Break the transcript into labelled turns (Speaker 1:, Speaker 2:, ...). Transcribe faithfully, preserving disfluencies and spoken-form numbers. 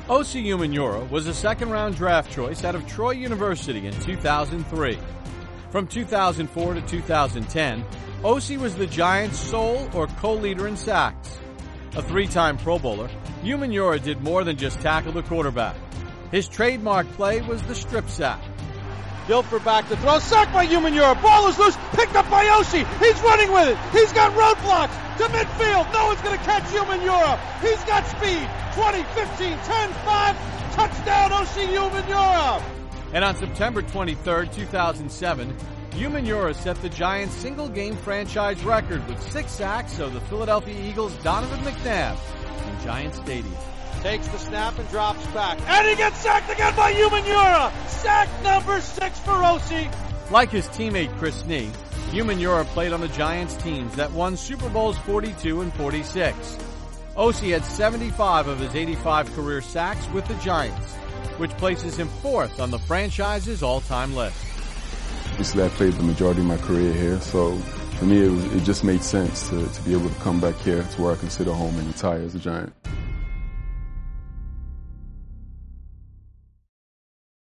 Speaker 1: Osi Umenyiora was a second-round draft choice out of Troy University in two thousand three. From two thousand four to two thousand ten, Osi was the Giants' sole or co-leader in sacks. A three-time Pro Bowler, Umenyiora did more than just tackle the quarterback. His trademark play was the strip sack.
Speaker 2: Dilfer back to throw, sacked by Umenyiora, ball is loose, picked up by Osi, he's running with it, he's got roadblocks to midfield, no one's going to catch Umenyiora, he's got speed, twenty, fifteen, ten, five, touchdown Osi Umenyiora!
Speaker 1: And on September twenty-third, two thousand seven, Umenyiora set the Giants' single-game franchise record with six sacks of the Philadelphia Eagles' Donovan McNabb in Giant Stadium.
Speaker 2: Takes the snap and drops back. And he gets sacked again by Umenyiora! Sack number six for Osi.
Speaker 1: Like his teammate Chris Snee, Umenyiora played on the Giants teams that won Super Bowls forty-two and forty-six. Osi had seventy-five of his eighty-five career sacks with the Giants, which places him fourth on the franchise's all-time list.
Speaker 3: Obviously, I played the majority of my career here, so for me it, was, it just made sense to, to be able to come back here to where I consider home and retire as a Giant.